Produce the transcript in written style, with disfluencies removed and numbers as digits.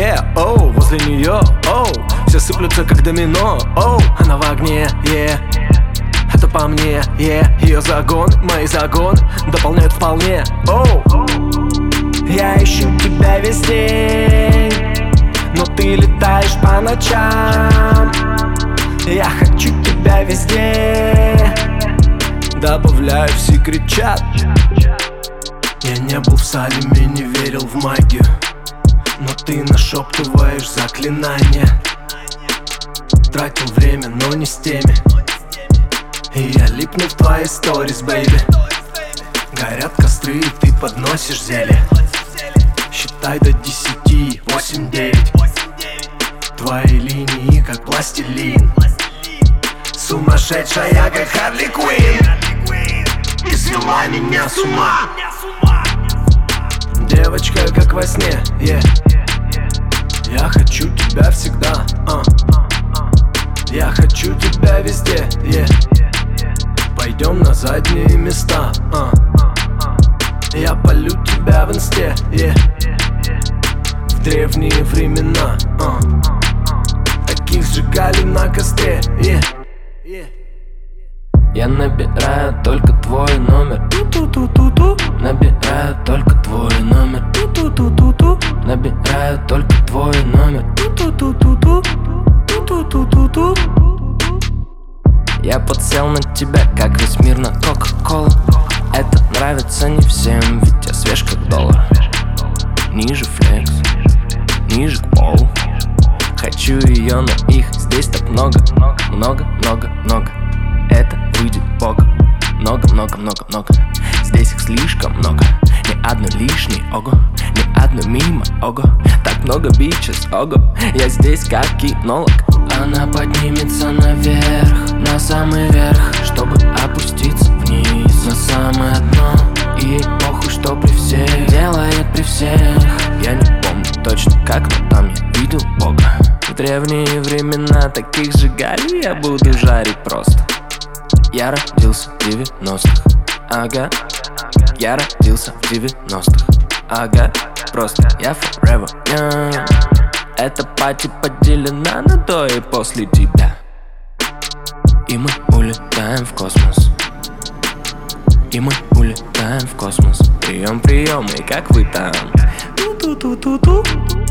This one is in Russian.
оу, возле нее, оу, все сыплются как домино, оу, она в огне, это по мне, ее загон, мои загоны дополняют вполне, оу. Я ищу тебя весь день, но ты летаешь по ночам. Я хочу тебя везде, добавляю в секрет-чат. Я не был в Салеме, не верил в магию, но ты нашептываешь заклинания. Тратил время, но не с теми, и я липну в твои сторис, бэйби. Горят костры, и ты подносишь зелье. Считай до 10, 8, 9. Твои линии как пластилин, сумасшедшая как Харли Квинн. Ты свела меня с ума, девочка как во сне, Я хочу тебя всегда, Я хочу тебя везде, Пойдем на задние места, Я полю тебя в инсте, В древние времена, таких сжигали на костре, Я набираю только твой номер, набираю только твой номер, набираю только твой номер. Я подсел на тебя, как весь мир на Кока-Колу. Это нравится не всем, ведь я свеж как доллар. Ниже флекс, ниже к полу. Хочу ее, но их здесь так много. Много, много, много. Это выйдет бога. Много, много, много, много. Здесь их слишком много. Ни одной лишней, ого. Ни одной мимо, ого. Так много бичес, ого. Я здесь как кинолог. Она поднимется наверх, на самый верх, чтобы опуститься вниз, на самое дно. И ей похуй, что при всех делает при всех. Я не помню точно как, но там я видел бога. В древние времена таких сжигали, я буду жарить просто. Я родился в 90-х, ага. Я родился в 90-х, ага. Просто я forever young. Эта пати поделена на до и после тебя. И мы улетаем в космос. И мы улетаем в космос. Прием, прием, и как вы там? Ту-ту-ту-ту-ту.